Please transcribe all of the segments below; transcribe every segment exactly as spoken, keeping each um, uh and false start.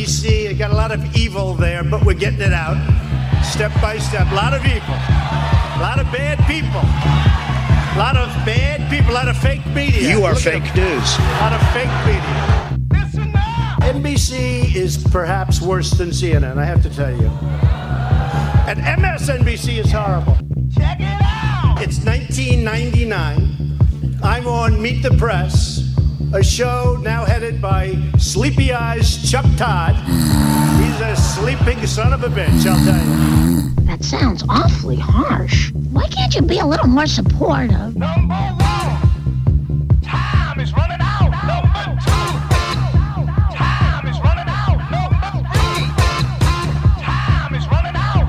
C. It got a lot of evil there, but we're getting it out step by step. A lot of evil. A lot of bad people. A lot of bad people. A lot of fake media. You are Look fake news. A lot of fake media. N B C is perhaps worse than C N N, I have to tell you. And M S N B C is horrible. Check it out! It's nineteen ninety-nine. I'm on Meet the Press, a show now headed by Sleepy Eyes Chuck Todd. He's a sleeping son of a bitch, I'll tell you. That sounds awfully harsh. Why can't you be a little more supportive? Number one, time is running out. Number two, time is running out. Number three, time is running out.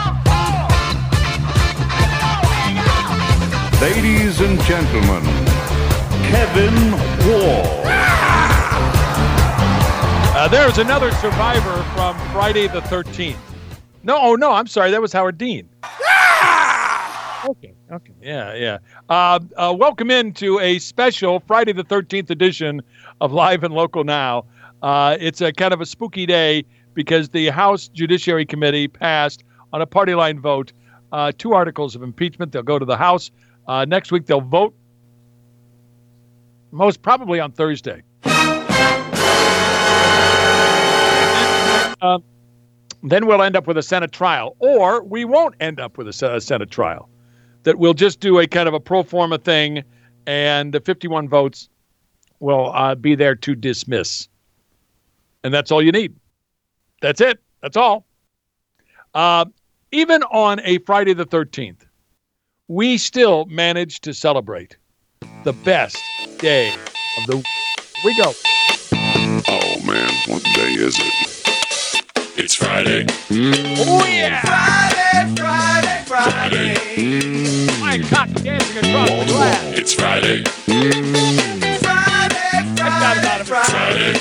Number four. Ladies and gentlemen, Kevin Wall. Uh, there's another survivor from Friday the thirteenth. No, oh no, I'm sorry. That was Howard Dean. Okay, okay, yeah, yeah. Uh, uh, welcome into a special Friday the thirteenth edition of Live and Local Now. Uh, it's a kind of a spooky day because the House Judiciary Committee passed on a party line vote uh, two articles of impeachment. They'll go to the House. Uh, next week they'll vote, most probably on Thursday. Uh, then we'll end up with a Senate trial, or we won't end up with a, a Senate trial. That we'll just do a kind of a pro forma thing, and the fifty-one votes will uh, be there to dismiss. And that's all you need. That's it. That's all. Uh, even on a Friday the thirteenth, we still manage to celebrate the best day of the week. Here we go. Oh, man, what day is it? It's Friday. Oh, yeah. Friday, Friday, Friday. Friday. My cock dancing across the glass. It's Friday. Friday, Friday, Friday.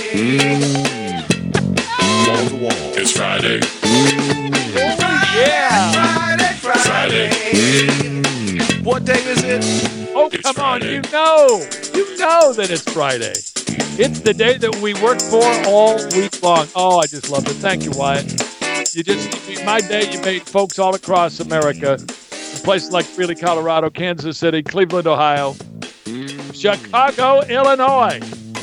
Wall to wall. It's Friday. Oh, yeah. Friday, Friday. What day is it? Oh, It's come on. Friday. You know. You know that it's Friday. It's the day that we work for all week long. Oh, I just love it. Thank you, Wyatt. You just, my day, you made folks all across America, in places like Greeley, Colorado, Kansas City, Cleveland, Ohio, Chicago, Illinois.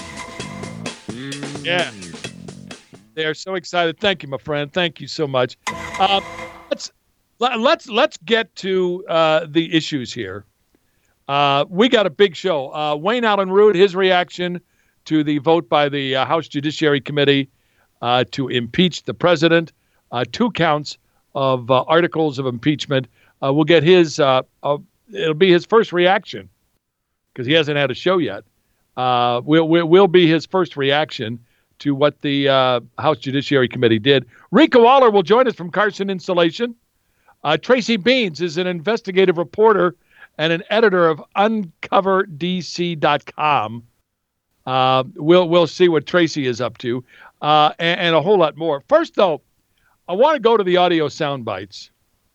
Yeah. They are so excited. Thank you, my friend. Thank you so much. Um, let's, let's, let's get to uh, the issues here. Uh, we got a big show. Uh, Wayne Allen Root, his reaction to the vote by the uh, House Judiciary Committee uh, to impeach the president, uh, two counts of uh, articles of impeachment. Uh, we'll get his, uh, uh, it'll be his first reaction because he hasn't had a show yet. Uh, will will will be his first reaction to what the uh, House Judiciary Committee did. Rika Waller will join us from Carson Insulation. Uh, Tracy Beans is an investigative reporter and an editor of uncover d c dot com. Uh, we'll we'll see what Tracy is up to, uh, and, and a whole lot more. First, though, I want to go to the audio sound bites.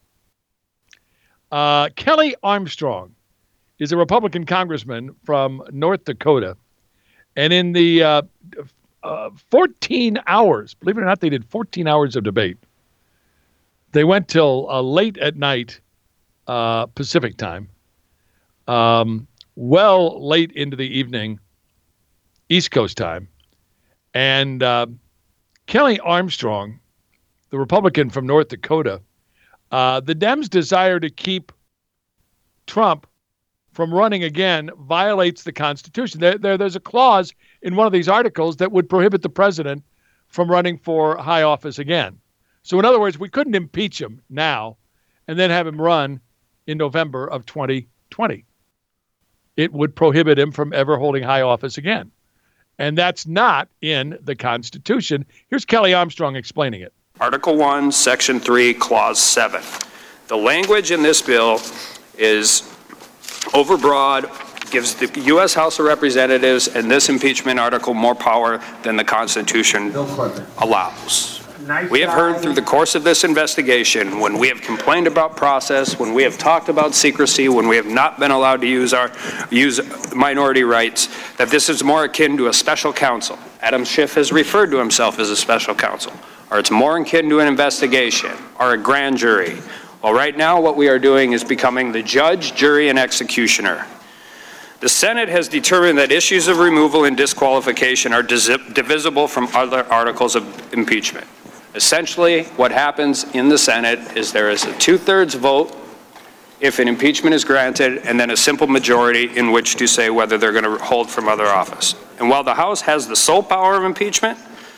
Uh, Kelly Armstrong is a Republican congressman from North Dakota, and in the uh, uh, fourteen hours, believe it or not, they did fourteen hours of debate. They went till uh, late at night, uh, Pacific time, um, well late into the evening, East Coast time. And uh, Kelly Armstrong, the Republican from North Dakota, uh, the Dems' desire to keep Trump from running again violates the Constitution. There, there, there's a clause in one of these articles that would prohibit the president from running for high office again. So in other words, we couldn't impeach him now and then have him run in November of twenty twenty. It would prohibit him from ever holding high office again. And that's not in the Constitution. Here's Kelly Armstrong explaining it. Article one, Section three, Clause seven. The language in this bill is overbroad, gives the U S House of Representatives and this impeachment article more power than the Constitution allows. We have heard through the course of this investigation, when we have complained about process, when we have talked about secrecy, when we have not been allowed to use our use minority rights, that this is more akin to a special counsel. Adam Schiff has referred to himself as a special counsel, or it's more akin to an investigation, or a grand jury. Well, right now, what we are doing is becoming the judge, jury, and executioner. The Senate has determined that issues of removal and disqualification are divisible from other articles of impeachment. Essentially, what happens in the Senate is there is a two-thirds vote if an impeachment is granted, and then a simple majority in which to say whether they're going to hold from other office. And while the House has the sole power of impeachment,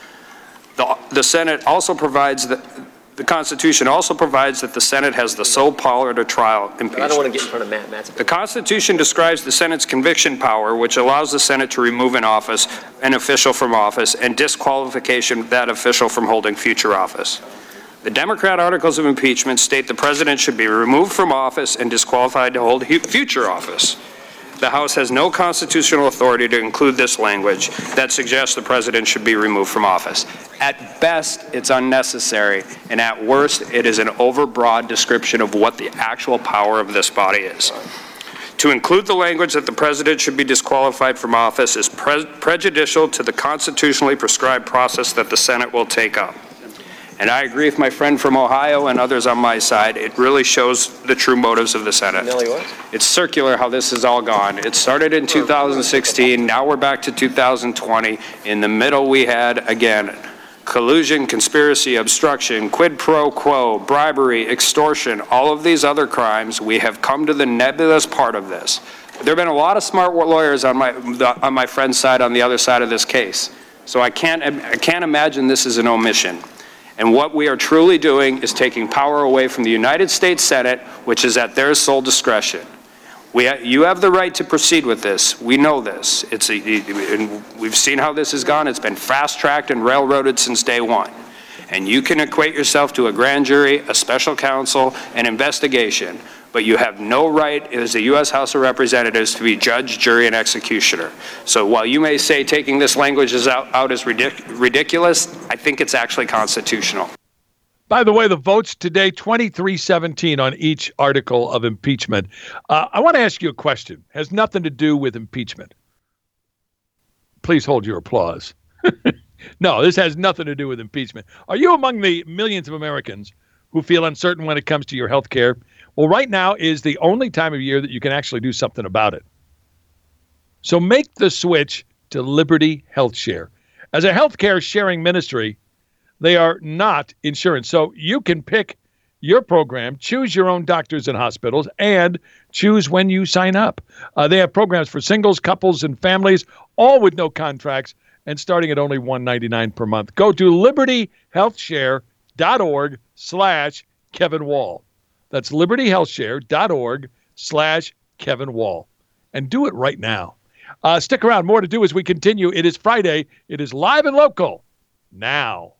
the, the Senate also provides that the Constitution also provides that the Senate has the sole power to trial impeachment. I don't want to get in front of Matt. Matt's the Constitution describes the Senate's conviction power, which allows the Senate to remove an office, an official from office, and disqualification of that official from holding future office. The Democrat articles of impeachment state the president should be removed from office and disqualified to hold future office. The House has no constitutional authority to include this language that suggests the president should be removed from office. At best, it's unnecessary, and at worst, it is an overbroad description of what the actual power of this body is. To include the language that the president should be disqualified from office is pre- prejudicial to the constitutionally prescribed process that the Senate will take up. And I agree with my friend from Ohio and others on my side. It really shows the true motives of the Senate. It's circular how this has all gone. It started in two thousand sixteen. Now we're back to two thousand twenty. In the middle, we had, again, collusion, conspiracy, obstruction, quid pro quo, bribery, extortion, all of these other crimes. We have come to the nebulous part of this. There have been a lot of smart lawyers on my, on my friend's side, on the other side of this case. So I can't, I can't imagine this is an omission. And what we are truly doing is taking power away from the United States Senate, which is at their sole discretion. We ha- you have the right to proceed with this. We know this. It's a, and we've seen how this has gone. It's been fast-tracked and railroaded since day one. And you can equate yourself to a grand jury, a special counsel, an investigation, but you have no right as the U S House of Representatives to be judge, jury, and executioner. So while you may say taking this language is out, out as ridic- ridiculous, I think it's actually constitutional. By the way, the votes today, twenty-three seventeen on each article of impeachment. Uh, I want to ask you a question. It has nothing to do with impeachment. Please hold your applause. No, this has nothing to do with impeachment. Are you among the millions of Americans who feel uncertain when it comes to your health care? Well, right now is the only time of year that you can actually do something about it. So make the switch to Liberty Health Share. As a healthcare sharing ministry, they are not insurance. So you can pick your program, choose your own doctors and hospitals, and choose when you sign up. Uh, they have programs for singles, couples, and families, all with no contracts, and starting at only one hundred ninety-nine dollars per month. Go to libertyhealthshare.org slash Kevin Wall. That's libertyhealthshare.org slash Kevin Wall. And do it right now. Uh, stick around. More to do as we continue. It is Friday. It is live and local now.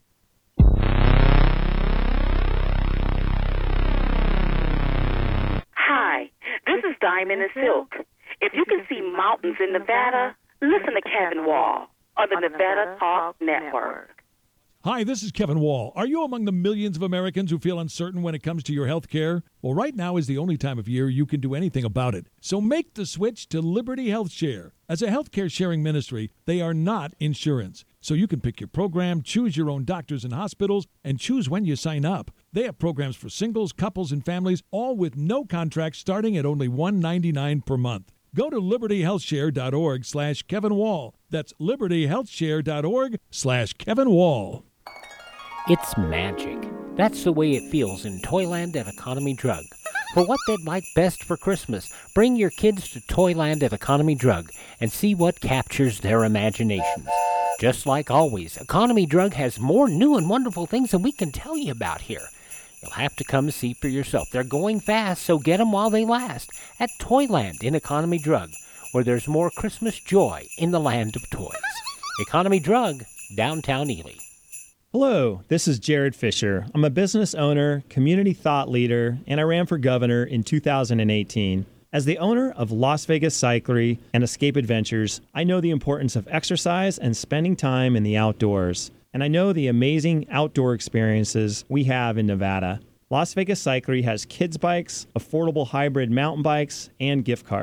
Hi, this is Diamond and Silk. If you can see mountains in Nevada, listen to Kevin Wall on the Nevada Talk Network. Hi, this is Kevin Wall. Are you among the millions of Americans who feel uncertain when it comes to your health care? Well, right now is the only time of year you can do anything about it. So make the switch to Liberty Health Share. As a healthcare sharing ministry, they are not insurance. So you can pick your program, choose your own doctors and hospitals, and choose when you sign up. They have programs for singles, couples, and families, all with no contract starting at only one hundred ninety-nine dollars per month. Go to libertyhealthshare.org slash Kevin Wall. That's libertyhealthshare.org slash Kevin Wall. It's magic. That's the way it feels in Toyland of Economy Drug. For what they'd like best for Christmas, bring your kids to Toyland of Economy Drug and see what captures their imaginations. Just like always, Economy Drug has more new and wonderful things than we can tell you about here. You'll have to come see for yourself. They're going fast, so get them while they last at Toyland in Economy Drug, where there's more Christmas joy in the land of toys. Economy Drug, downtown Ely. Hello, this is Jared Fisher. I'm a business owner, community thought leader, and I ran for governor in two thousand eighteen. As the owner of Las Vegas Cyclery and Escape Adventures, I know the importance of exercise and spending time in the outdoors. And I know the amazing outdoor experiences we have in Nevada. Las Vegas Cyclery has kids bikes, affordable hybrid mountain bikes, and gift cards.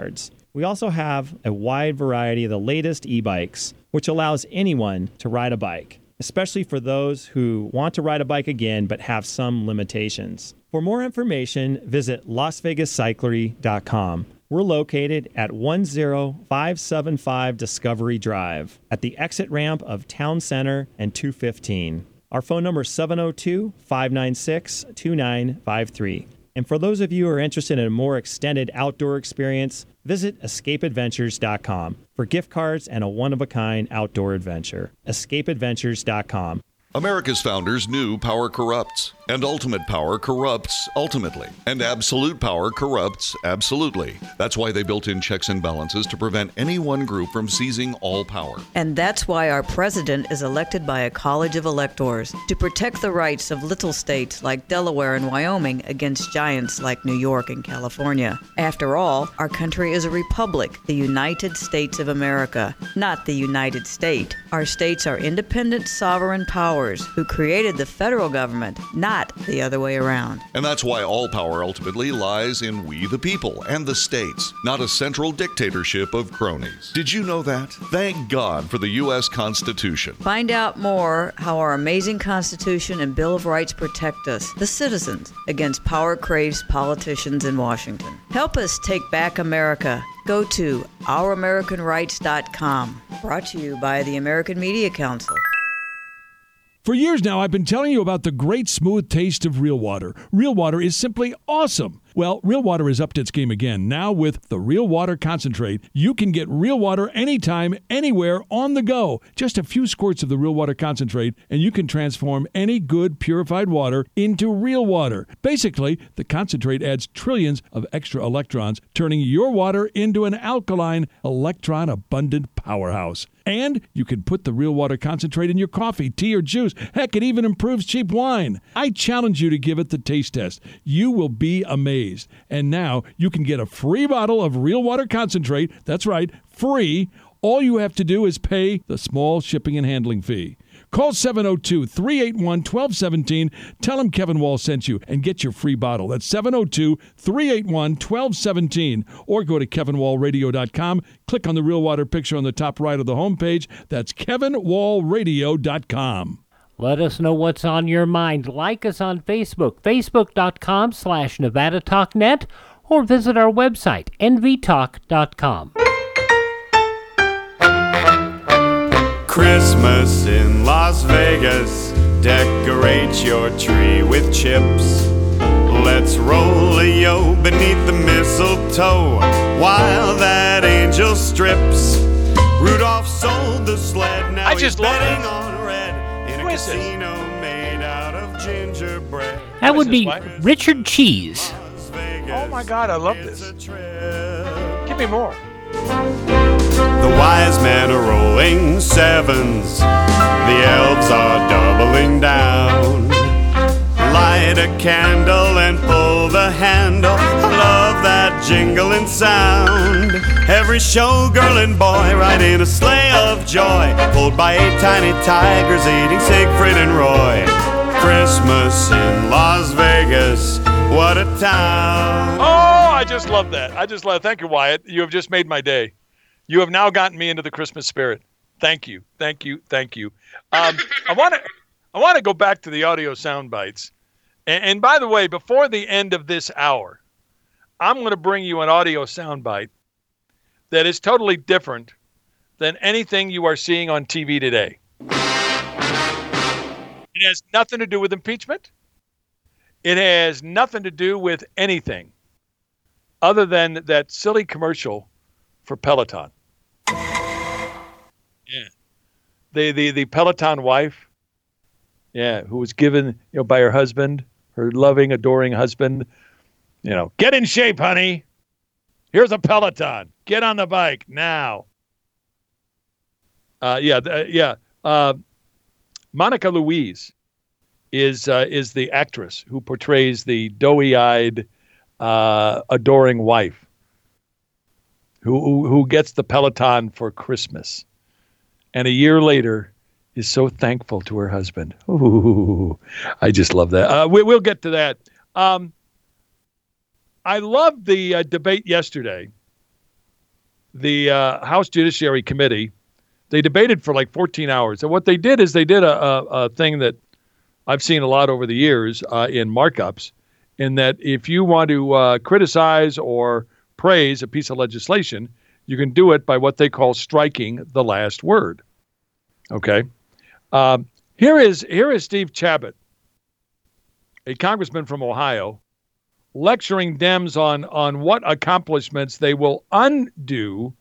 We also have a wide variety of the latest e-bikes, which allows anyone to ride a bike, especially for those who want to ride a bike again but have some limitations. For more information, visit las vegas cyclery dot com. We're located at one zero five seven five Discovery Drive at the exit ramp of Town Center and two fifteen. Our phone number is seven oh two, five nine six, two nine five three. And for those of you who are interested in a more extended outdoor experience, visit escape adventures dot com for gift cards and a one-of-a-kind outdoor adventure. escape adventures dot com. America's founders knew power corrupts, and ultimate power corrupts ultimately, and absolute power corrupts absolutely. That's why they built in checks and balances to prevent any one group from seizing all power. And that's why our president is elected by a college of electors to protect the rights of little states like Delaware and Wyoming against giants like New York and California. After all, our country is a republic, the United States of America, not the United State. Our states are independent, sovereign powers who created the federal government, not the other way around. And that's why all power ultimately lies in we the people and the states, not a central dictatorship of cronies. Did you know that? Thank God for the U S Constitution. Find out more how our amazing Constitution and Bill of Rights protect us, the citizens, against power-crazed politicians in Washington. Help us take back America. Go to our american rights dot com. Brought to you by the American Media Council. For years now, I've been telling you about the great smooth taste of Real Water. Real Water is simply awesome. Well, Real Water is upped its game again. Now with the Real Water Concentrate, you can get Real Water anytime, anywhere, on the go. Just a few squirts of the Real Water Concentrate, and you can transform any good purified water into real water. Basically, the concentrate adds trillions of extra electrons, turning your water into an alkaline, electron-abundant powerhouse. And you can put the Real Water Concentrate in your coffee, tea, or juice. Heck, it even improves cheap wine. I challenge you to give it the taste test. You will be amazed. And now you can get a free bottle of Real Water Concentrate. That's right, free. All you have to do is pay the small shipping and handling fee. Call seven oh two, three eight one, one two one seven. Tell them Kevin Wall sent you and get your free bottle. That's seven oh two, three eight one, one two one seven. Or go to kevin wall radio dot com. Click on the Real Water picture on the top right of the homepage. That's kevin wall radio dot com. Let us know what's on your mind. Like us on Facebook, facebook.com slash Nevada Talk Net, or visit our website, n v talk dot com. Christmas in Las Vegas, decorate your tree with chips. Let's roll a yo beneath the mistletoe while that angel strips. Rudolph sold the sled, now I just he's love betting it. on red in a casino made out of gingerbread. That would be Richard Cheese. Oh my God, I love this. Give me more. The wise men are rolling sevens, the elves are doubling down. Light a candle and pull the handle, I love that jingling sound. Every showgirl and boy ride in a sleigh of joy, pulled by eight tiny tigers eating Siegfried and Roy. Christmas in Las Vegas, what a town. Oh, I just love that. I just love Thank you, Wyatt. You have just made my day. You have now gotten me into the Christmas spirit. Thank you. Thank you. Thank you. Um, I want to I want to go back to the audio sound bites. And, and by the way, before the end of this hour, I'm going to bring you an audio sound bite that is totally different than anything you are seeing on T V today. It has nothing to do with impeachment. It has nothing to do with anything other than that silly commercial for Peloton. Yeah. The, the, the Peloton wife, yeah, who was given, you know, by her husband, her loving, adoring husband, you know, get in shape, honey. Here's a Peloton. Get on the bike now. Uh, yeah, uh, yeah. Uh, Monica Louise is uh, is the actress who portrays the doughy-eyed, uh, adoring wife who, who who gets the Peloton for Christmas, and a year later is so thankful to her husband. Ooh, I just love that. Uh, we, we'll get to that. Um, I loved the uh, debate yesterday the uh, House Judiciary Committee, they debated for like fourteen hours. And what they did is they did a, a, a thing that I've seen a lot over the years uh, in markups, in that if you want to uh, criticize or praise a piece of legislation, you can do it by what they call striking the last word. Okay. Um, here is here is Steve Chabot, a congressman from Ohio, lecturing Dems on, on what accomplishments they will undo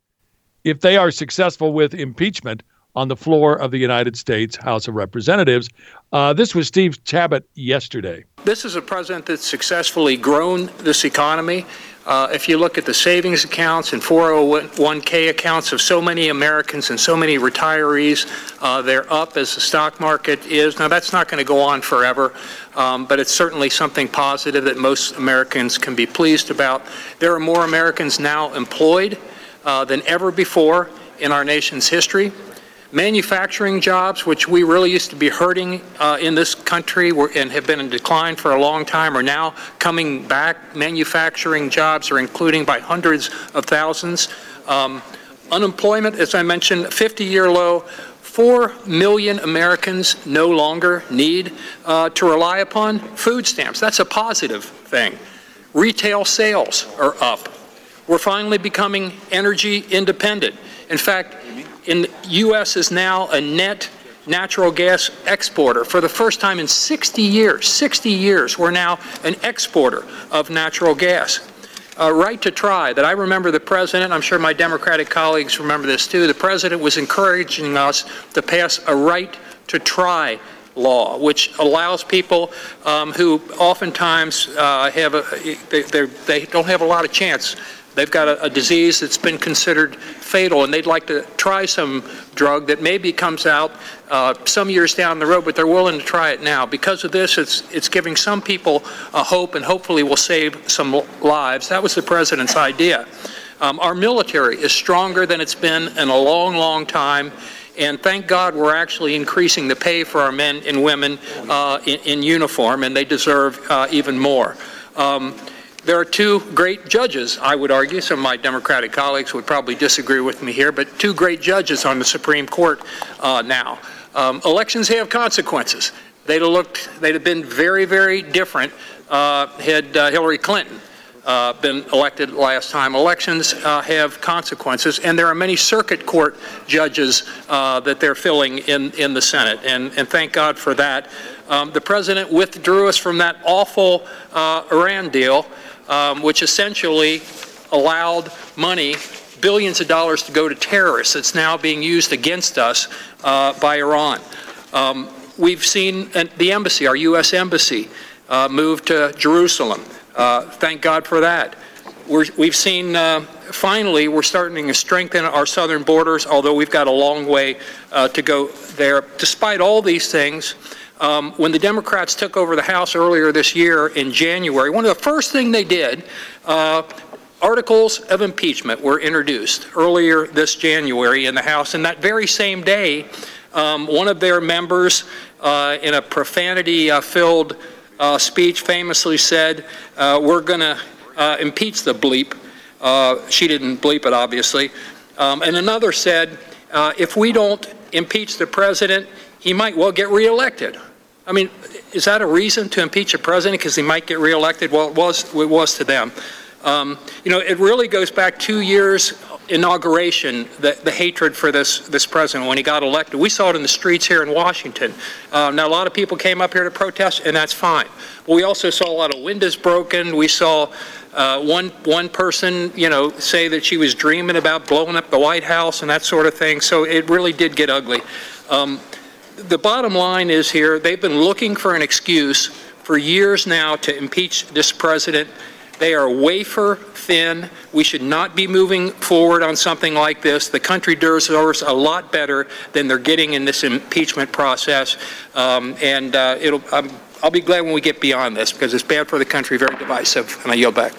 if they are successful with impeachment on the floor of the United States House of Representatives. Uh, this was Steve Chabot yesterday. This is a president that's successfully grown this economy. Uh, if you look at the savings accounts and four oh one k accounts of so many Americans and so many retirees, uh, they're up as the stock market is. Now, that's not going to go on forever, um, but it's certainly something positive that most Americans can be pleased about. There are more Americans now employed uh, than ever before in our nation's history. Manufacturing jobs, which we really used to be hurting uh, in this country were, and have been in decline for a long time, are now coming back. Manufacturing jobs are including by hundreds of thousands. Um, unemployment, as I mentioned, fifty-year low. Four million Americans no longer need uh, to rely upon food stamps. That's a positive thing. Retail sales are up. We're finally becoming energy independent. In fact, in the U S is now a net natural gas exporter. For the first time in sixty years, sixty years, we're now an exporter of natural gas. Uh, right to try, that I remember the president, I'm sure my Democratic colleagues remember this too, the president was encouraging us to pass a right to try law, which allows people um, who oftentimes uh, have a, they, they don't have a lot of chance. They've got a, a disease that's been considered fatal, and they'd like to try some drug that maybe comes out uh, some years down the road, but they're willing to try it now. Because of this, it's it's giving some people a hope, and hopefully will save some lives. That was the president's idea. Um, our military is stronger than it's been in a long, long time. And thank God we're actually increasing the pay for our men and women uh, in, in uniform, and they deserve uh, even more. Um, There are two great judges, I would argue. Some of my Democratic colleagues would probably disagree with me here, but two great judges on the Supreme Court uh, now. Um, elections have consequences. They'd have looked, they'd have been very, very different uh, had uh, Hillary Clinton uh, been elected last time. Elections uh, have consequences, and there are many circuit court judges uh, that they're filling in, in the Senate, and, and thank God for that. Um, the president withdrew us from that awful uh, Iran deal, Um, which essentially allowed money, billions of dollars, to go to terrorists. It's now being used against us uh, by Iran. Um, we've seen the embassy, our U S embassy, uh, move to Jerusalem. Uh, thank God for that. We're, we've seen, uh, finally, we're starting to strengthen our southern borders, although we've got a long way uh, to go there. Despite all these things, Um, when the Democrats took over the House earlier this year in January, one of the first things they did, uh, articles of impeachment were introduced earlier this January in the House. And that very same day, um, one of their members, uh, in a profanity-filled uh, speech, famously said, uh, we're going to uh, impeach the bleep. Uh, she didn't bleep it, obviously. Um, and another said, uh, if we don't impeach the president, he might well get reelected. I mean, is that a reason to impeach a president because he might get reelected? Well, it was, it was to them. Um, you know, it really goes back two years inauguration, the, the hatred for this, this president when he got elected. We saw it in the streets here in Washington. Uh, now, a lot of people came up here to protest, and that's fine. But we also saw a lot of windows broken. We saw uh, one, one person, you know, say that she was dreaming about blowing up the White House and that sort of thing. So it really did get ugly. Um, The bottom line is here, they've been looking for an excuse for years now to impeach this president. They are wafer thin. We should not be moving forward on something like this. The country deserves a lot better than they're getting in this impeachment process. Um, and uh, it'll, um, I'll be glad when we get beyond this because it's bad for the country, very divisive. And I yield back.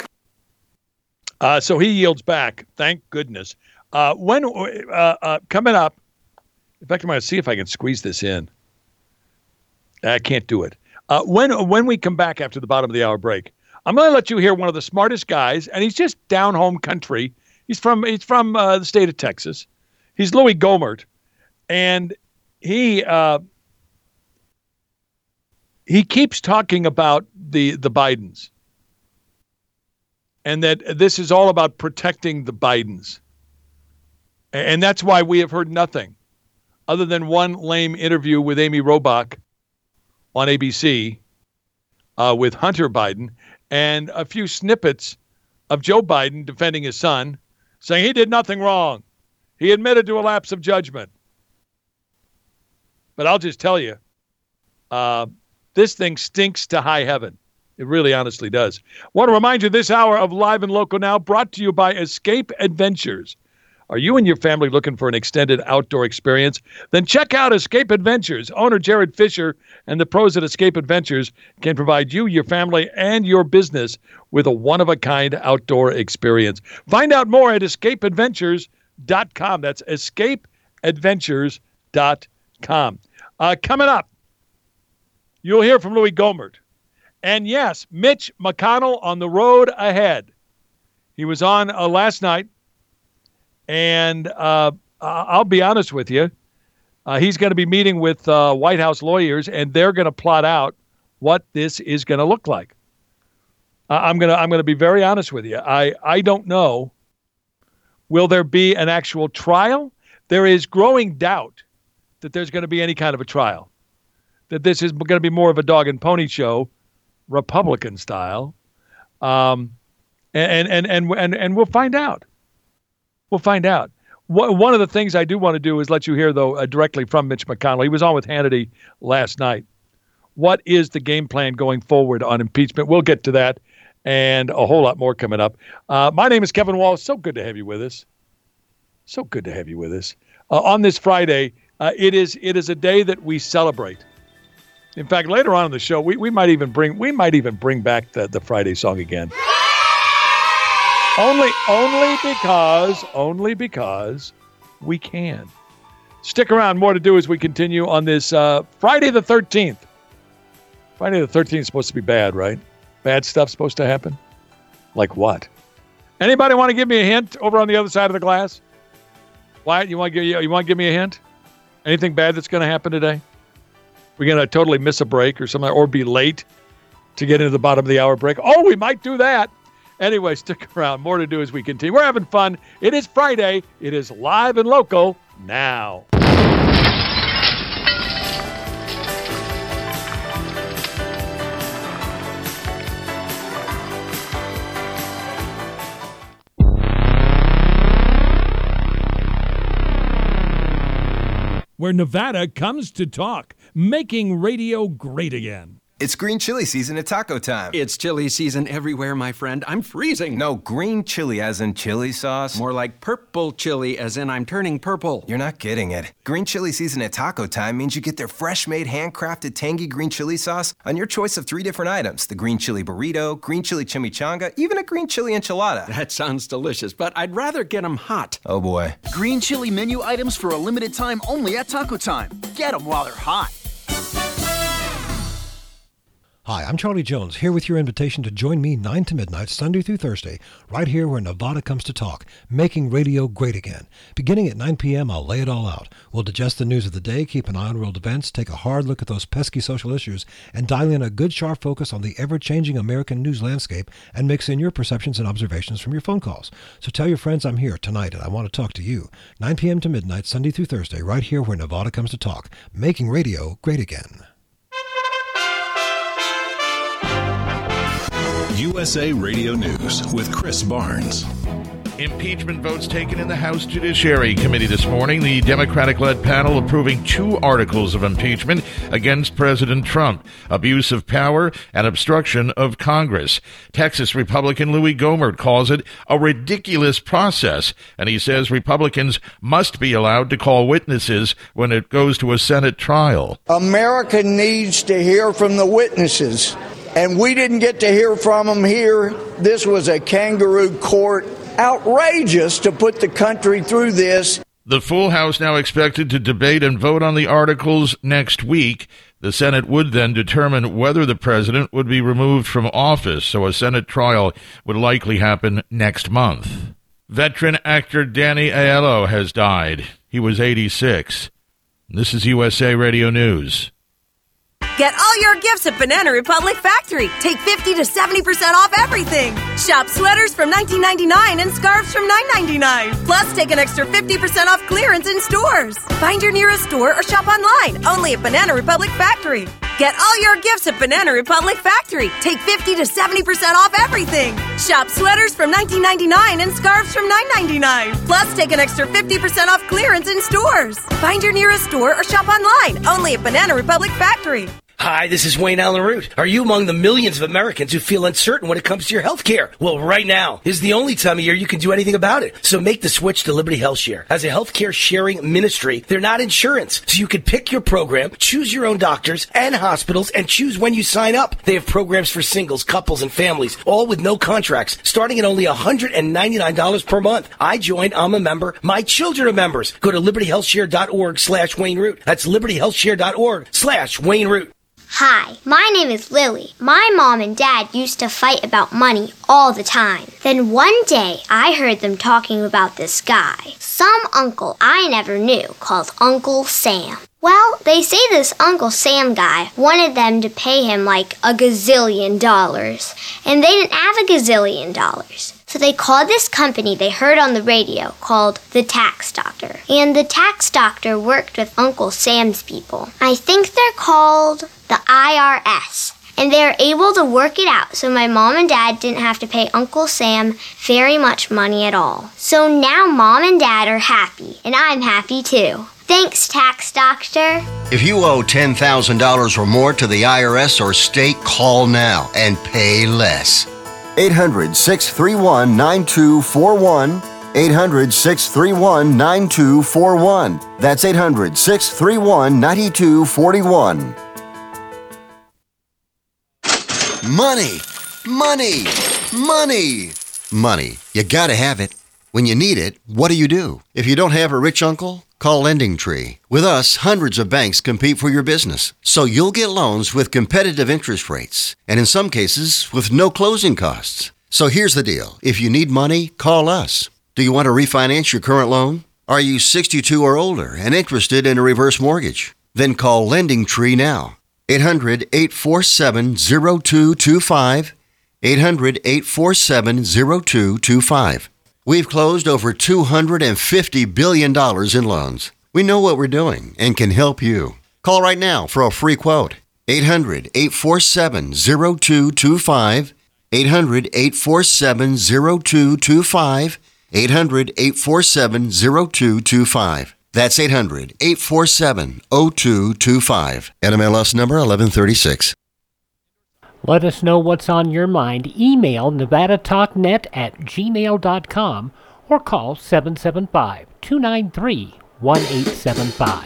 Uh, so he yields back. Thank goodness. Uh, when uh, uh, coming up, in fact, I'm going to see if I can squeeze this in. I can't do it. Uh, when when we come back after the bottom of the hour break, I'm going to let you hear one of the smartest guys, and he's just down home country. He's from he's from uh, the state of Texas. He's Louis Gohmert, and he uh, he keeps talking about the the Bidens, and that this is all about protecting the Bidens, and that's why we have heard nothing other than one lame interview with Amy Robach on A B C uh, with Hunter Biden, and a few snippets of Joe Biden defending his son, saying he did nothing wrong. He admitted to a lapse of judgment. But I'll just tell you, uh, this thing stinks to high heaven. It really honestly does. Want to remind you this hour of Live and Local Now brought to you by Escape Adventures. Are you and your family looking for an extended outdoor experience? Then check out Escape Adventures. Owner Jared Fisher and the pros at Escape Adventures can provide you, your family, and your business with a one-of-a-kind outdoor experience. Find out more at escape adventures dot com. That's escape adventures dot com. Uh, coming up, you'll hear from Louis Gohmert. And yes, Mitch McConnell on the road ahead. He was on uh, last night. And uh, I'll be honest with you, uh, he's going to be meeting with uh, White House lawyers, and they're going to plot out what this is going to look like. Uh, I'm going to I'm going to be very honest with you. I, I don't know. Will there be an actual trial? There is growing doubt that there's going to be any kind of a trial, that this is going to be more of a dog and pony show, Republican style. Um, and, and, and, and, and we'll find out. We'll find out. One of the things I do want to do is let you hear, though, uh, directly from Mitch McConnell. He was on with Hannity last night. What is the game plan going forward on impeachment? We'll get to that and a whole lot more coming up. Uh, my name is Kevin Wall. So good to have you with us. So good to have you with us. Uh, on this Friday, uh, it is it is a day that we celebrate. In fact, later on in the show, we, we might even bring we might even bring back the, the Friday song again. Only, only because, only because we can. Stick around. More to do as we continue on this uh, Friday the thirteenth. Friday the thirteenth is supposed to be bad, right? Bad stuff supposed to happen? Like what? Anybody want to give me a hint over on the other side of the glass? Wyatt, you want to give you, you want to give me a hint? Anything bad that's going to happen today? We're going to totally miss a break or something, or be late to get into the bottom of the hour break. Oh, we might do that. Anyway, stick around. More to do as we continue. We're having fun. It is Friday. It is Live and Local now. Where Nevada comes to talk, making radio great again. It's green chili season at Taco Time. It's chili season everywhere, my friend. I'm freezing. No, green chili as in chili sauce. More like purple chili as in I'm turning purple. You're not getting it. Green chili season at Taco Time means you get their fresh-made, handcrafted, tangy green chili sauce on your choice of three different items. The green chili burrito, green chili chimichanga, even a green chili enchilada. That sounds delicious, but I'd rather get them hot. Oh, boy. Green chili menu items for a limited time only at Taco Time. Get them while they're hot. Hi, I'm Charlie Jones, here with your invitation to join me nine to midnight, Sunday through Thursday, right here where Nevada comes to talk, making radio great again. Beginning at nine p.m., I'll lay it all out. We'll digest the news of the day, keep an eye on world events, take a hard look at those pesky social issues, and dial in a good, sharp focus on the ever-changing American news landscape and mix in your perceptions and observations from your phone calls. So tell your friends I'm here tonight and I want to talk to you. nine p.m. to midnight, Sunday through Thursday, right here where Nevada comes to talk, making radio great again. U S A Radio News with Chris Barnes. Impeachment votes taken in the House Judiciary Committee this morning. The Democratic-led panel approving two articles of impeachment against President Trump, abuse of power and obstruction of Congress. Texas Republican Louis Gohmert calls it a ridiculous process, and he says Republicans must be allowed to call witnesses when it goes to a Senate trial. America needs to hear from the witnesses, and we didn't get to hear from them here. This was a kangaroo court. Outrageous to put the country through this. The full House now expected to debate and vote on the articles next week. The Senate would then determine whether the president would be removed from office, so a Senate trial would likely happen next month. Veteran actor Danny Aiello has died. He was eighty-six. This is U S A Radio News. Get all your gifts at Banana Republic Factory. Take fifty to seventy percent off everything. Shop sweaters from nineteen ninety-nine and scarves from nine ninety-nine. Plus, take an extra fifty percent off clearance in stores. Find your nearest store or shop online. Only at Banana Republic Factory. Get all your gifts at Banana Republic Factory. Take fifty to seventy percent off everything. Shop sweaters from nineteen ninety-nine and scarves from nine ninety-nine. Plus, take an extra fifty percent off clearance in stores. Find your nearest store or shop online. Only at Banana Republic Factory. Hi, this is Wayne Allen Root. Are you among the millions of Americans who feel uncertain when it comes to your health care? Well, right now is the only time of year you can do anything about it. So make the switch to Liberty Health Share. As a healthcare sharing ministry, they're not insurance. So you can pick your program, choose your own doctors and hospitals, and choose when you sign up. They have programs for singles, couples, and families, all with no contracts, starting at only one hundred ninety-nine dollars per month. I joined, I'm a member. My children are members. Go to libertyhealthshare.org slash Wayne Root. That's libertyhealthshare.org slash Wayne Root. Hi, my name is Lily. My mom and dad used to fight about money all the time. Then one day, I heard them talking about this guy, some uncle I never knew, called Uncle Sam. Well, they say this Uncle Sam guy wanted them to pay him like a gazillion dollars, and they didn't have a gazillion dollars. So they called this company they heard on the radio called the Tax Doctor. And the Tax Doctor worked with Uncle Sam's people. I think they're called the I R S. And they were able to work it out so my mom and dad didn't have to pay Uncle Sam very much money at all. So now mom and dad are happy, and I'm happy too. Thanks, Tax Doctor. If you owe ten thousand dollars or more to the I R S or state, call now and pay less. eight hundred, six three one, nine two four one. eight hundred, six three one, nine two four one. That's eight hundred, six three one, nine two four one. Money, money, money, money. You gotta have it. When you need it, what do you do? If you don't have a rich uncle, call Lending Tree. With us, hundreds of banks compete for your business. So you'll get loans with competitive interest rates, and in some cases, with no closing costs. So here's the deal. If you need money, call us. Do you want to refinance your current loan? Are you sixty-two or older and interested in a reverse mortgage? Then call Lending Tree now. eight hundred, eight four seven, zero two two five. eight hundred, eight four seven, zero two two five. We've closed over two hundred fifty billion dollars in loans. We know what we're doing and can help you. Call right now for a free quote. eight hundred, eight four seven, zero two two five. eight hundred, eight four seven, zero two two five. eight hundred, eight four seven, zero two two five. That's eight hundred, eight four seven, zero two two five. N M L S number eleven thirty-six. Let us know what's on your mind. Email nevada talk net at gmail dot com or call seven seven five, two nine three, one eight seven five.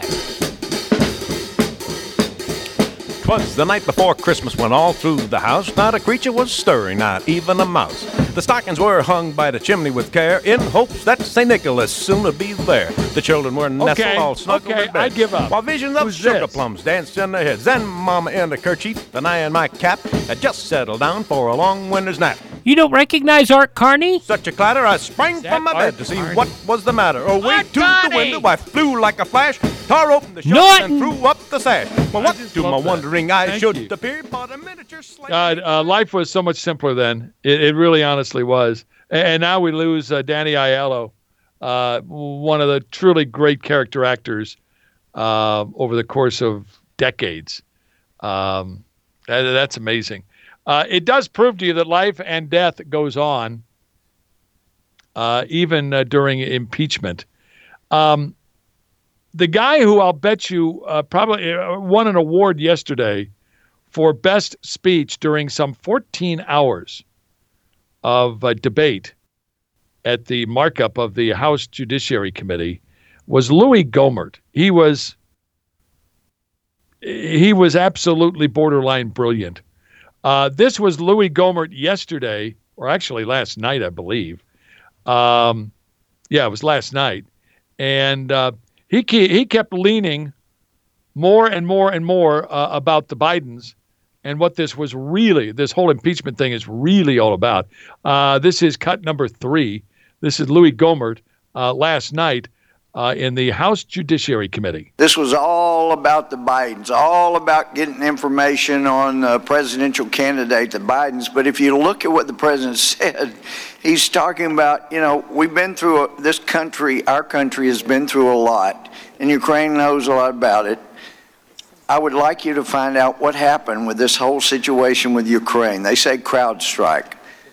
'Twas the night before Christmas when all through the house not a creature was stirring, not even a mouse. The stockings were hung by the chimney with care in hopes that Saint Nicholas soon would be there. The children were nestled Okay, all snuggled okay, in bed. I give up. While visions of Who's sugar this? plums danced in their heads. Then Mama in the kerchief and I in my cap had just settled down for a long winter's nap. You don't recognize Art Carney? Such a clatter, I sprang from my bed to see what was the matter. Away to the window, I flew like a flash, tore open the shutters and threw up the sash. Well, what to my wondering eyes Thank should you. appear but a miniature sleigh. Uh, uh, life was so much simpler then. It, it really honestly was. And, and now we lose uh, Danny Aiello, uh, one of the truly great character actors uh, over the course of decades. Um, that, that's amazing. Uh, it does prove to you that life and death goes on, uh, even uh, during impeachment. Um, the guy who I'll bet you uh, probably won an award yesterday for best speech during some fourteen hours of uh, debate at the markup of the House Judiciary Committee was Louis Gohmert. He was he was absolutely borderline brilliant. Uh, this was Louis Gohmert yesterday, or actually last night, I believe. Um, yeah, it was last night. And uh, he ke- he kept leaning more and more and more uh, about the Bidens and what this was really, this whole impeachment thing is really all about. Uh, this is cut number three. This is Louis Gohmert uh, last night uh, in the House Judiciary Committee. This was all about the Bidens, all about getting information on the presidential candidate, the Bidens. But if you look at what the president said, he's talking about, you know, we've been through, a, this country, our country has been through a lot, and Ukraine knows a lot about it. I would like you to find out what happened with this whole situation with Ukraine. They say CrowdStrike.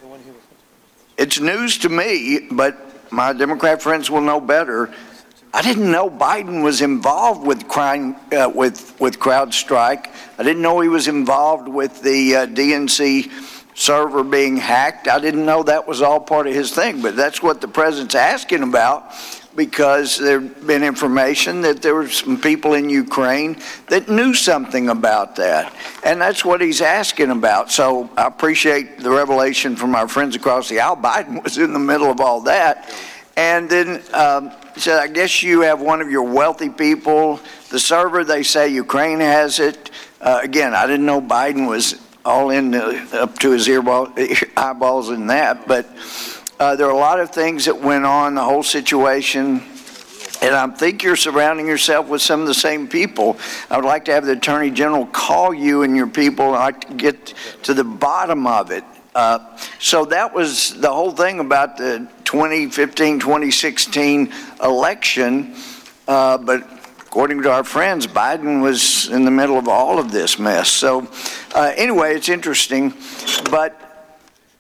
It's news to me, but my Democrat friends will know better. I didn't know Biden was involved with crime, uh, with with CrowdStrike. I didn't know he was involved with the uh, D N C server being hacked. I didn't know that was all part of his thing, but that's what the president's asking about, because there's been information that there were some people in Ukraine that knew something about that. And that's what he's asking about. So I appreciate the revelation from our friends across the aisle. Biden was in the middle of all that. And then um, he said, I guess you have one of your wealthy people. The server, they say Ukraine has it. Uh, again, I didn't know Biden was all in the, up to his earball, eyeballs in that. But uh, there are a lot of things that went on, the whole situation. And I think you're surrounding yourself with some of the same people. I would like to have the Attorney General call you and your people. I'd like to get to the bottom of it. Uh, so that was the whole thing about the twenty fifteen twenty sixteen election. Uh, but according to our friends, Biden was in the middle of all of this mess. So uh, anyway, it's interesting. But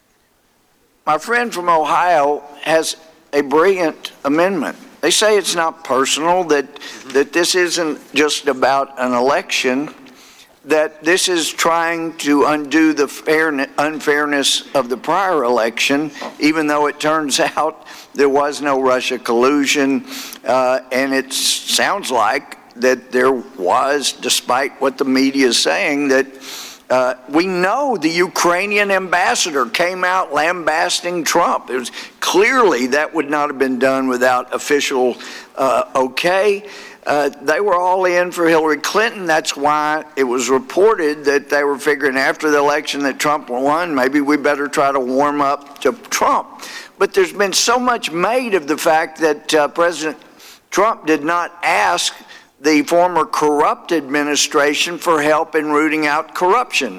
my friend from Ohio has a brilliant amendment. They say it's not personal, that that this isn't just about an election, that this is trying to undo the fairness, unfairness of the prior election, even though it turns out there was no Russia collusion, uh, and it sounds like that there was, despite what the media is saying, that uh, we know the Ukrainian ambassador came out lambasting Trump. It was clearly that would not have been done without official uh, okay. Uh, they were all in for Hillary Clinton. That's why it was reported that they were figuring after the election that Trump won, maybe we better try to warm up to Trump. But there's been so much made of the fact that uh, President Trump did not ask the former corrupt administration for help in rooting out corruption.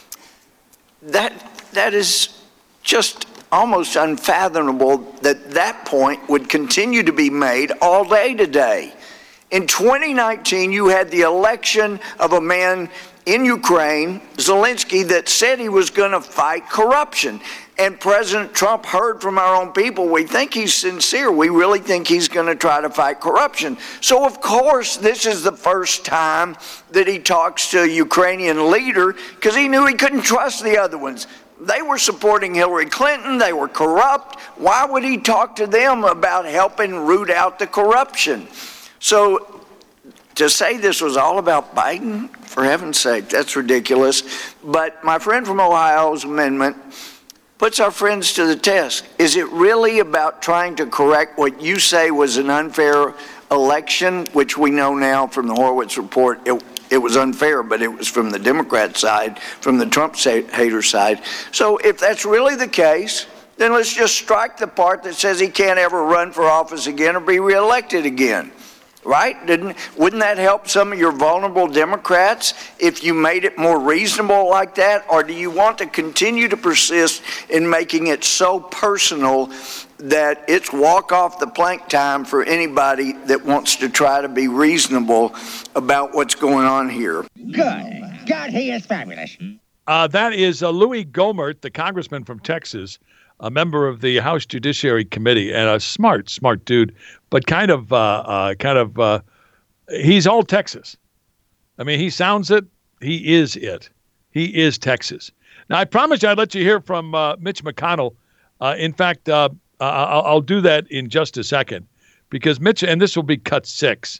That that is just almost unfathomable that that point would continue to be made all day today. In twenty nineteen, you had the election of a man in Ukraine, Zelensky, that said he was going to fight corruption. And President Trump heard from our own people, we think he's sincere. We really think he's going to try to fight corruption. So, of course, this is the first time that he talks to a Ukrainian leader, because he knew he couldn't trust the other ones. They were supporting Hillary Clinton. They were corrupt. Why would he talk to them about helping root out the corruption? So to say this was all about Biden, for heaven's sake, that's ridiculous. But my friend from Ohio's amendment puts our friends to the test. Is it really about trying to correct what you say was an unfair election, which we know now from the Horowitz report, it, it was unfair, but it was from the Democrat side, from the Trump hater side. So if that's really the case, then let's just strike the part that says he can't ever run for office again or be reelected again. Right? Didn't, wouldn't that help some of your vulnerable Democrats if you made it more reasonable like that? Or do you want to continue to persist in making it so personal that it's walk off the plank time for anybody that wants to try to be reasonable about what's going on here? Good. God, he is fabulous. Uh, that is uh, Louis Gohmert, the congressman from Texas, a member of the House Judiciary Committee, and a smart, smart dude, but kind of, uh, uh, kind of, uh, he's all Texas. I mean, he sounds it. He is it. He is Texas. Now, I promised you I'd let you hear from uh, Mitch McConnell. Uh, in fact, uh, I'll, I'll do that in just a second, because Mitch, and this will be cut six,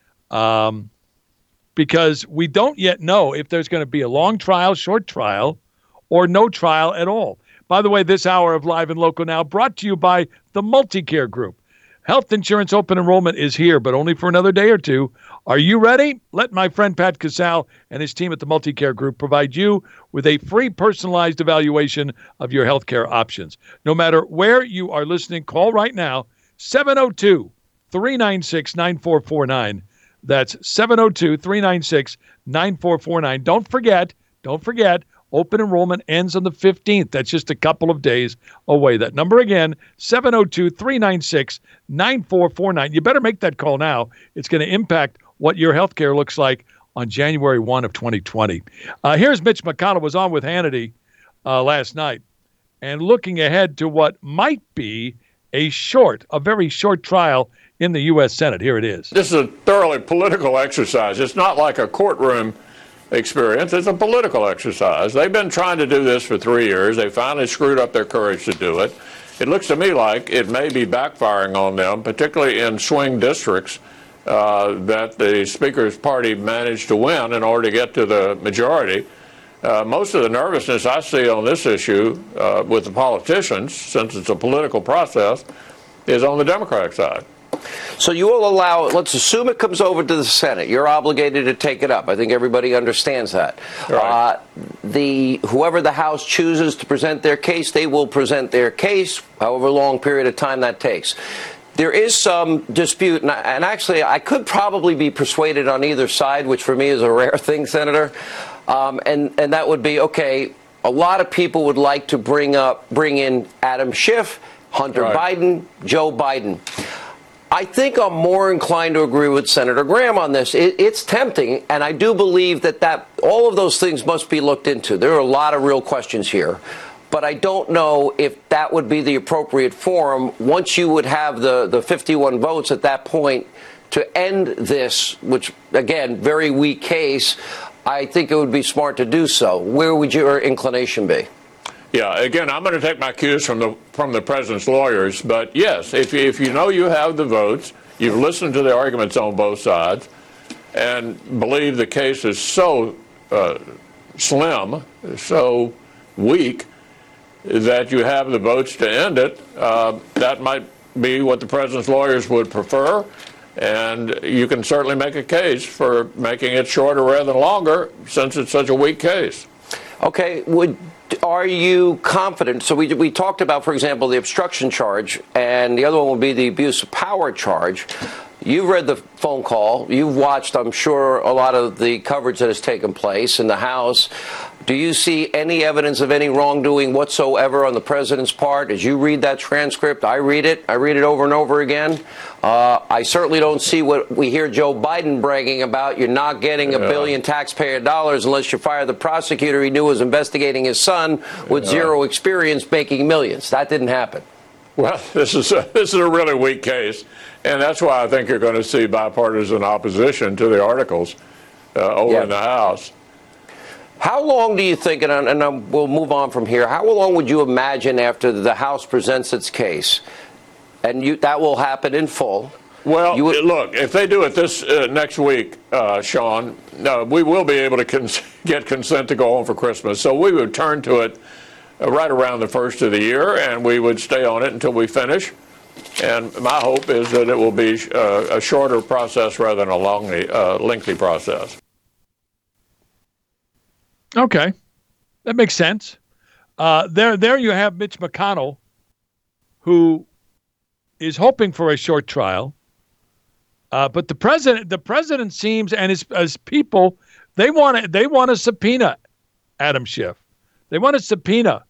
um, because we don't yet know if there's going to be a long trial, short trial, or no trial at all. By the way, this hour of Live and Local Now brought to you by the Multicare Group. Health insurance open enrollment is here, but only for another day or two. Are you ready? Let my friend Pat Casal and his team at the MultiCare Group provide you with a free personalized evaluation of your healthcare options. No matter where you are listening, call right now, seven oh two, three nine six, nine four four nine. That's seven oh two, three nine six, nine four four nine. Don't forget, don't forget, open enrollment ends on the fifteenth. That's just a couple of days away. That number again, seven oh two, three nine six, nine four four nine. You better make that call now. It's going to impact what your health care looks like on January first of twenty twenty. Uh, here's Mitch McConnell was on with Hannity uh, last night and looking ahead to what might be a short, a very short trial in the U S Senate. Here it is. This is a thoroughly political exercise. It's not like a courtroom experience. It's a political exercise. They've been trying to do this for three years. They finally screwed up their courage to do it. It looks to me like it may be backfiring on them, particularly in swing districts uh, that the Speaker's party managed to win in order to get to the majority. Uh, most of the nervousness I see on this issue uh, with the politicians, since it's a political process, is on the Democratic side. So you will allow, let's assume it comes over to the Senate. You're obligated to take it up. I think everybody understands that. Right. Uh, the whoever the House chooses to present their case, they will present their case, however long period of time that takes. There is some dispute, and, I, and actually I could probably be persuaded on either side, which for me is a rare thing, Senator. Um, and, and that would be, okay, a lot of people would like to bring up, bring in Adam Schiff, Hunter right. Biden, Joe Biden. I think I'm more inclined to agree with Senator Graham on this. It, it's tempting, and I do believe that, that all of those things must be looked into. There are a lot of real questions here, but I don't know if that would be the appropriate forum once you would have the, the fifty-one votes at that point to end this, which, again, very weak case. I think it would be smart to do so. Where would your inclination be? Yeah, again, I'm going to take my cues from the from the president's lawyers. But yes, if you, if you know you have the votes, you've listened to the arguments on both sides, and believe the case is so uh, slim, so weak, that you have the votes to end it, uh, that might be what the president's lawyers would prefer. And you can certainly make a case for making it shorter rather than longer, since it's such a weak case. Okay, would are you confident? So we we talked about, for example, the obstruction charge, and the other one will be the abuse of power charge. You've read the phone call. You've watched, I'm sure, a lot of the coverage that has taken place in the House. Do you see any evidence of any wrongdoing whatsoever on the president's part? As you read that transcript, I read it. I read it over and over again. Uh, I certainly don't see what we hear Joe Biden bragging about. You're not getting a billion taxpayer dollars unless you fire the prosecutor he knew was investigating his son with yeah. zero experience making millions. That didn't happen. Well, this is a, this is a really weak case, and that's why I think you're going to see bipartisan opposition to the articles uh, over yeah. in the House. How long do you think, and, and we'll move on from here, how long would you imagine after the House presents its case, and you, that will happen in full? Well, would, look, if they do it this uh, next week, uh, Sean, no, we will be able to cons- get consent to go home for Christmas. So we would turn to it uh, right around the first of the year, and we would stay on it until we finish. And my hope is that it will be uh, a shorter process rather than a long, uh, lengthy process. Okay, that makes sense. Uh, there, there you have Mitch McConnell, who is hoping for a short trial. Uh, but the president, the president seems, and his, his people, they want to, they want to subpoena Adam Schiff. They want to subpoena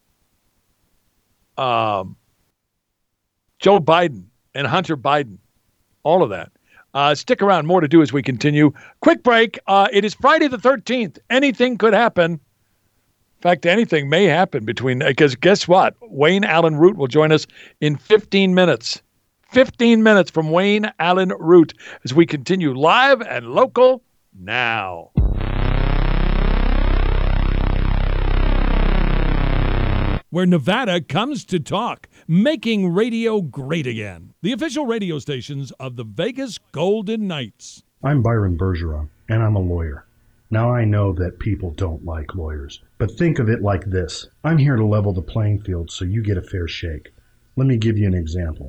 um, Joe Biden and Hunter Biden, all of that. Uh, stick around. More to do as we continue. Quick break. Uh, it is Friday the thirteenth. Anything could happen. In fact, anything may happen between, because guess what? Wayne Allen Root will join us in fifteen minutes. fifteen minutes from Wayne Allen Root as we continue live and local now. Where Nevada comes to talk, making radio great again. The official radio stations of the Vegas Golden Knights. I'm Byron Bergeron, and I'm a lawyer. Now I know that people don't like lawyers, but think of it like this. I'm here to level the playing field so you get a fair shake. Let me give you an example.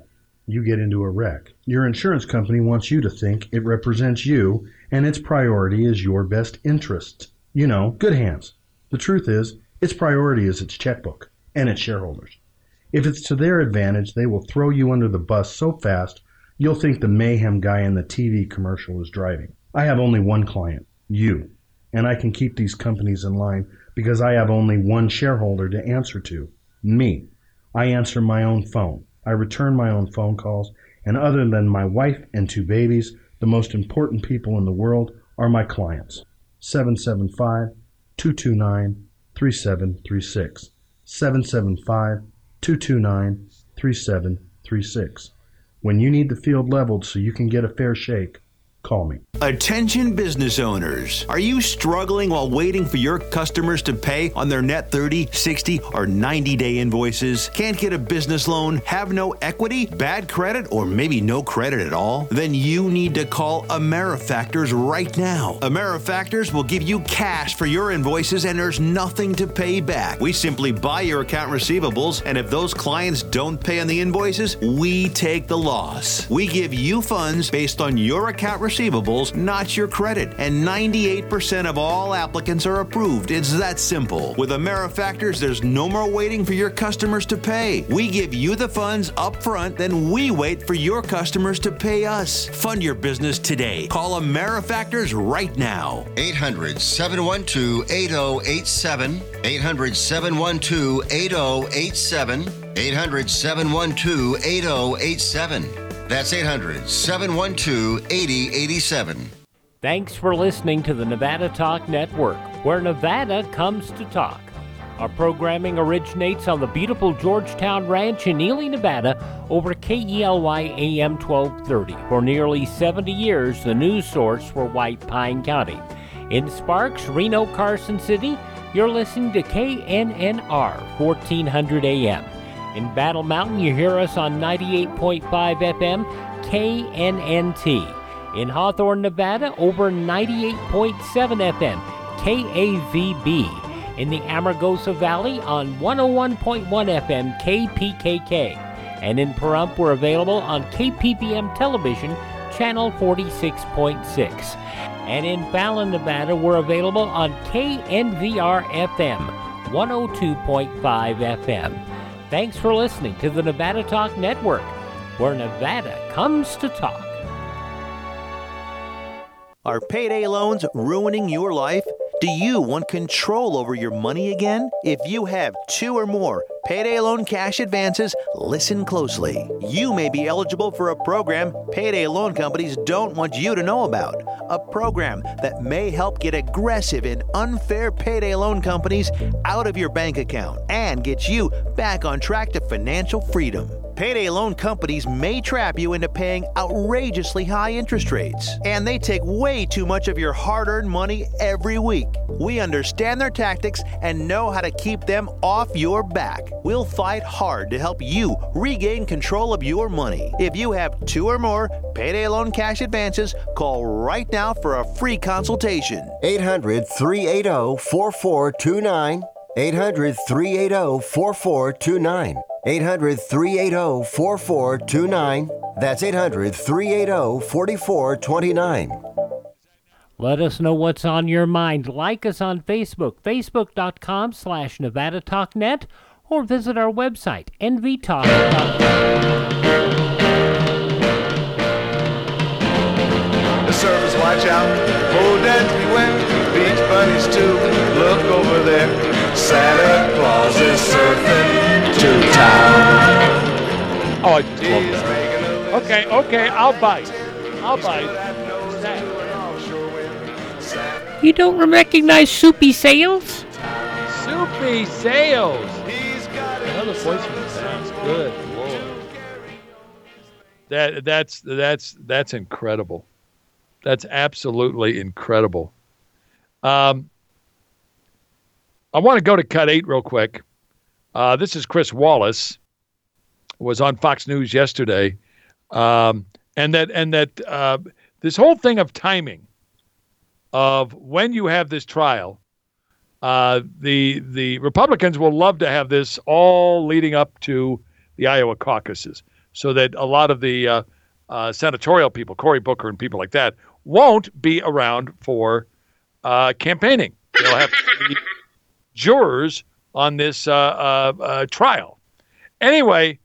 you get into a wreck. Your insurance company wants you to think it represents you and its priority is your best interest. You know, good hands. The truth is, its priority is its checkbook and its shareholders. If it's to their advantage, they will throw you under the bus so fast you'll think the mayhem guy in the T V commercial is driving. I have only one client, you, and I can keep these companies in line because I have only one shareholder to answer to, me. I answer my own phone. I return my own phone calls, and other than my wife and two babies, the most important people in the world are my clients. seven seven five, two two nine, three seven three six. seven seven five, two two nine, three seven three six. When you need the field leveled so you can get a fair shake, call me. Attention business owners. Are you struggling while waiting for your customers to pay on their net thirty, sixty, or ninety day invoices? Can't get a business loan? Have no equity? Bad credit? Or maybe no credit at all? Then you need to call AmeriFactors right now. AmeriFactors will give you cash for your invoices and there's nothing to pay back. We simply buy your account receivables, and if those clients don't pay on the invoices, we take the loss. We give you funds based on your account receivables, not your credit, and ninety-eight percent of all applicants are approved. It's that simple. With AmeriFactors, there's no more waiting for your customers to pay. We give you the funds up front, then we wait for your customers to pay us. Fund your business today. Call AmeriFactors right now. eight hundred, seven one two, eight oh eight seven. eight hundred, seven one two, eight oh eight seven. eight hundred, seven one two, eight oh eight seven. That's eight hundred, seven one two, eight oh eight seven. Thanks for listening to the Nevada Talk Network, where Nevada comes to talk. Our programming originates on the beautiful Georgetown Ranch in Ely, Nevada, over K E L Y A M twelve thirty. For nearly seventy years, the news source for White Pine County. In Sparks, Reno, Carson City, you're listening to K N N R, fourteen hundred A M. In Battle Mountain, you hear us on ninety-eight point five F M, K N N T. In Hawthorne, Nevada, over ninety-eight point seven F M, K A V B. In the Amargosa Valley, on one oh one point one F M, K P K K. And in Pahrump, we're available on K P P M Television, Channel forty-six point six. And in Fallon, Nevada, we're available on K N V R F M, one oh two point five F M. Thanks for listening to the Nevada Talk Network, where Nevada comes to talk. Are payday loans ruining your life? Do you want control over your money again? If you have two or more payday loan cash advances, listen closely. You may be eligible for a program payday loan companies don't want you to know about. A program that may help get aggressive and unfair payday loan companies out of your bank account and get you back on track to financial freedom. Payday loan companies may trap you into paying outrageously high interest rates, and they take way too much of your hard-earned money every week. We understand their tactics and know how to keep them off your back. We'll fight hard to help you regain control of your money. If you have two or more payday loan cash advances, call right now for a free consultation. eight hundred, three eight zero, four four two nine. eight hundred, three eight zero, four four two nine. eight hundred, three eight zero, four four two nine. That's eight hundred, three eight zero, four four two nine. Let us know what's on your mind. Like us on Facebook, facebook.com slash Nevada Talk Net, or visit our website, N V talk dot net. The surfers watch out, oh that beware, beach bunnies too, look over there, Santa Claus is surfing to town. Oh, I just love that. Okay, okay, I'll bite. I'll bite. You don't recognize Soupy Sales? Soupy Sales. Another voice from the past. Good Lord. That that's that's that's incredible. That's absolutely incredible. Um, I want to go to cut eight real quick. Uh, this is Chris Wallace, was on Fox News yesterday, um, and that and that uh, this whole thing of timing. Of when you have this trial, uh, the the Republicans will love to have this all leading up to the Iowa caucuses. so that a lot of the uh, uh, senatorial people, Cory Booker and people like that, won't be around for uh, campaigning. They'll have to be jurors on this uh, uh, uh, trial. Anyway,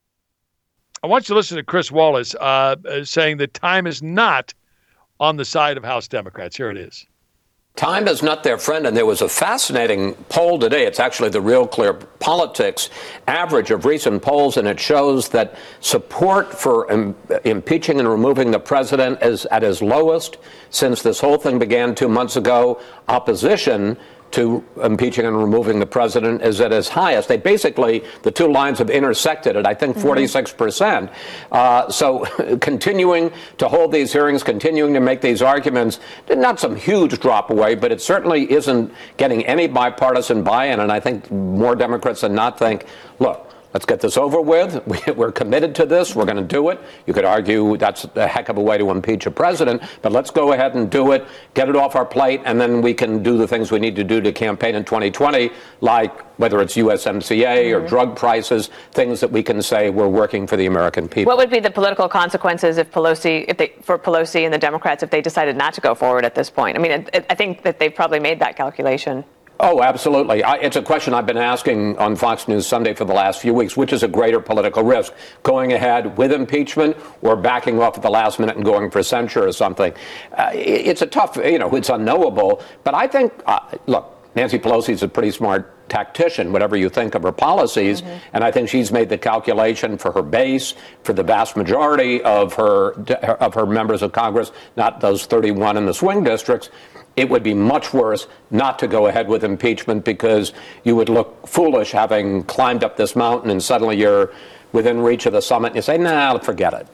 I want you to listen to Chris Wallace uh, saying that time is not on the side of House Democrats. Here it is. Time is not their friend, and there was a fascinating poll today. It's actually the Real Clear Politics average of recent polls, and it shows that support for im- impeaching and removing the president is at its lowest since this whole thing began two months ago. Opposition to impeaching and removing the president is at its highest. They basically, the two lines have intersected at, I think, forty-six percent. Uh, so continuing to hold these hearings, continuing to make these arguments, not some huge drop away, but it certainly isn't getting any bipartisan buy-in. And I think more Democrats than not think, look, let's get this over with. We're committed to this. We're going to do it. You could argue that's a heck of a way to impeach a president, but let's go ahead and do it, get it off our plate, and then we can do the things we need to do to campaign in twenty twenty, like whether it's U S M C A mm-hmm. or drug prices, things that we can say we're working for the American people. What would be the political consequences if Pelosi, if they, for Pelosi and the Democrats if they decided not to go forward at this point? I mean, it, it, I think that they've probably made that calculation. Oh, absolutely. I, it's a question I've been asking on Fox News Sunday for the last few weeks. Which is a greater political risk, going ahead with impeachment or backing off at the last minute and going for censure or something? Uh, it, it's a tough, you know, it's unknowable. But I think, uh, look, Nancy Pelosi is a pretty smart tactician, whatever you think of her policies. Mm-hmm. And I think she's made the calculation for her base, for the vast majority of her of her members of Congress, not those thirty-one in the swing districts. It would be much worse not to go ahead with impeachment because you would look foolish having climbed up this mountain and suddenly you're within reach of the summit and you say, nah, forget it.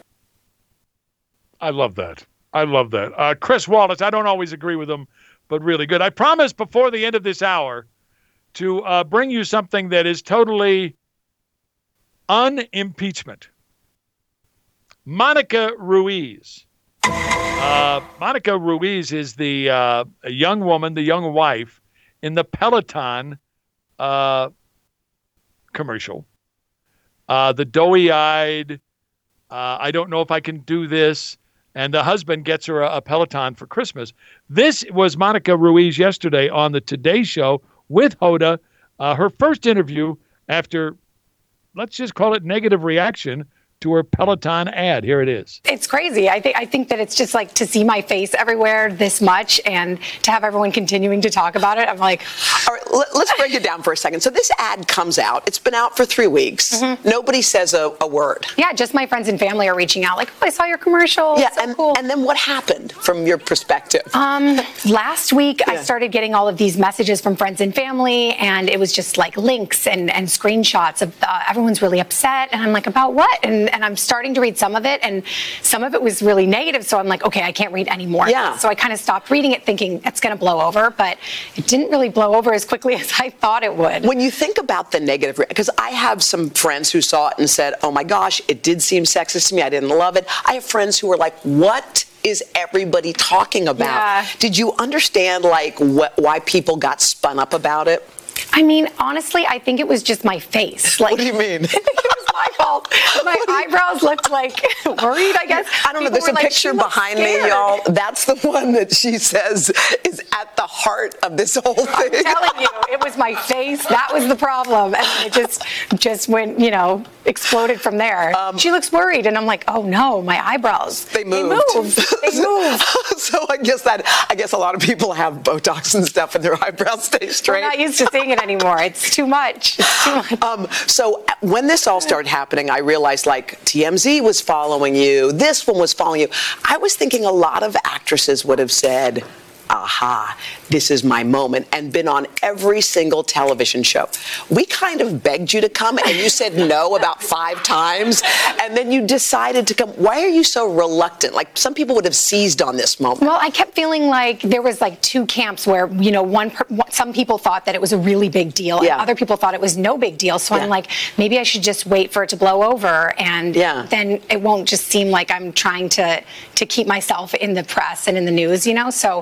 I love that. I love that. Uh, Chris Wallace, I don't always agree with him, but really good. I promise before the end of this hour to uh, bring you something that is totally un-impeachment. Monica Ruiz. Uh, Monica Ruiz is the uh, a young woman, the young wife in the Peloton uh, commercial. Uh, the doughy-eyed, uh, I don't know if I can do this, and the husband gets her a, a Peloton for Christmas. This was Monica Ruiz yesterday on the Today Show with Hoda, uh, her first interview after, let's just call it negative reaction to her Peloton ad. Here it is. It's crazy. I think I think that it's just like to see my face everywhere this much and to have everyone continuing to talk about it. I'm like, all right, let, let's break it down for a second. So this ad comes out. It's been out for three weeks. Mm-hmm. Nobody says a, a word. Yeah, just my friends and family are reaching out like, oh, I saw your commercial. Yeah, so and, cool. and then what happened from your perspective? Um, last week, yeah. I started getting all of these messages from friends and family, and it was just like links and, and screenshots of uh, everyone's really upset. And I'm like, about what? And And I'm starting to read some of it, and some of it was really negative. So I'm like, okay, I can't read anymore. Yeah. So I kind of stopped reading it, thinking it's going to blow over. But it didn't really blow over as quickly as I thought it would. When you think about the negative, because I have some friends who saw it and said, oh my gosh, it did seem sexist to me. I didn't love it. I have friends who were like, what is everybody talking about? Yeah. Did you understand like what, why people got spun up about it? I mean, honestly, I think it was just my face. Like, what do you mean? I think it was my fault. My eyebrows looked like worried, I guess. I don't know. People There's a like, picture behind me, y'all. That's the one that she says is at the heart of this whole thing. I'm telling you, it was my face. That was the problem. And it just, just went, you know, exploded from there. Um, she looks worried. And I'm like, oh no, my eyebrows. They moved. They moved. They moved. So I guess that, I guess a lot of people have Botox and stuff and their eyebrows stay straight. We're not used to seeing it anymore. It's too much. It's too much. Um, so when this all started happening, I realized like T M Z was following you. This one was following you. I was thinking a lot of actresses would have said, aha, this is my moment, and been on every single television show. We kind of begged you to come, and you said no about five times, and then you decided to come. Why are you so reluctant? Like, some people would have seized on this moment. Well, I kept feeling like there was like two camps where, you know, one per, some people thought that it was a really big deal, Yeah. and other people thought it was no big deal. So Yeah. I'm like, maybe I should just wait for it to blow over, and Yeah. then it won't just seem like I'm trying to to keep myself in the press and in the news, you know? So when it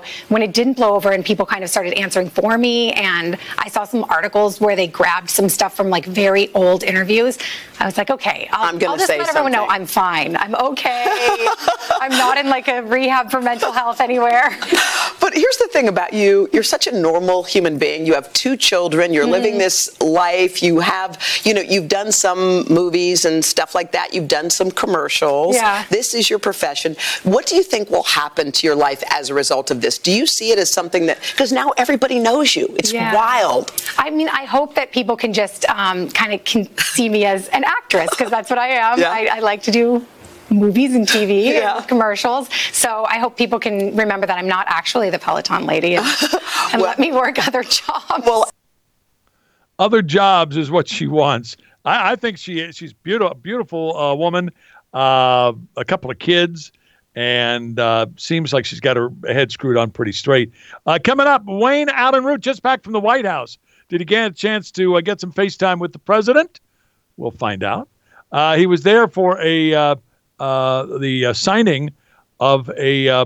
it didn't blow over and people kind of started answering for me. And I saw some articles where they grabbed some stuff from like very old interviews. I was like, okay, I'll, I'm gonna I'll just say let everyone know something. I'm fine. I'm okay. I'm not in like a rehab for mental health anywhere. But here's the thing about you. You're such a normal human being. You have two children. You're Mhm. living this life. You have, you know, you've done some movies and stuff like that. You've done some commercials. Yeah. This is your profession. What do you think will happen to your life as a result of this? Do you see it as something that, because now everybody knows you. It's Yeah. wild. I mean, I hope that people can just um, kind of can see me as an actress, because that's what I am. Yeah. I, I like to do movies and T V Yeah. and commercials. So I hope people can remember that I'm not actually the Peloton lady and, and let me work other jobs. Well, Other jobs is what she wants. I, I think she she's beautiful, beautiful uh, woman, uh, a couple of kids, and uh, seems like she's got her head screwed on pretty straight. Uh, coming up, Wayne Allen Root, just back from the White House. Did he get a chance to uh, get some FaceTime with the president? We'll find out. Uh, he was there for a uh, uh, the uh, signing of a uh,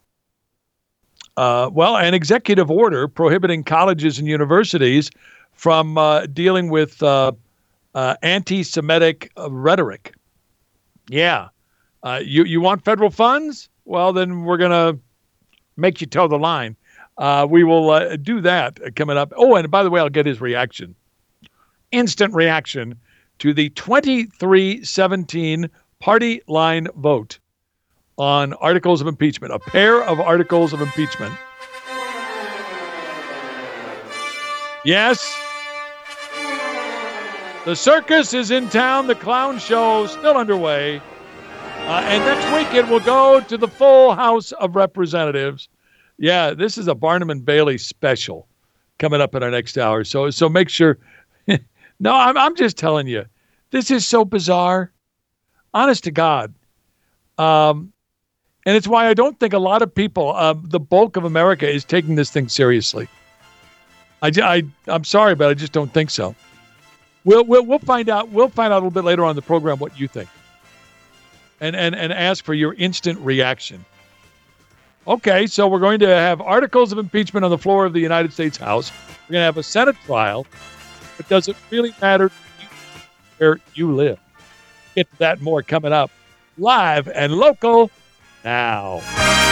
uh, well, an executive order prohibiting colleges and universities from uh, dealing with uh, uh, anti-Semitic uh, rhetoric. Yeah, uh, you you want federal funds? Well, then we're gonna make you toe the line. Uh, we will uh, do that coming up. Oh, and by the way, I'll get his reaction. Instant reaction to the twenty-three seventeen party line vote on articles of impeachment, a pair of articles of impeachment. Yes, the circus is in town. The clown show still underway. Uh, and next week it will go to the full House of Representatives. Yeah, this is a Barnum and Bailey special coming up in our next hour. So so make sure. No, I'm I'm just telling you, this is so bizarre. Honest to God. Um, and it's why I don't think a lot of people, uh, the bulk of America, is taking this thing seriously. I, I, I'm sorry, but I just don't think so. We'll, we'll, we'll find out. We'll find out a little bit later on in the program what you think. And, and, and ask for your instant reaction. Okay, so we're going to have articles of impeachment on the floor of the United States House. We're going to have a Senate trial. But does it really matter where you live? Get to that more coming up live and local now.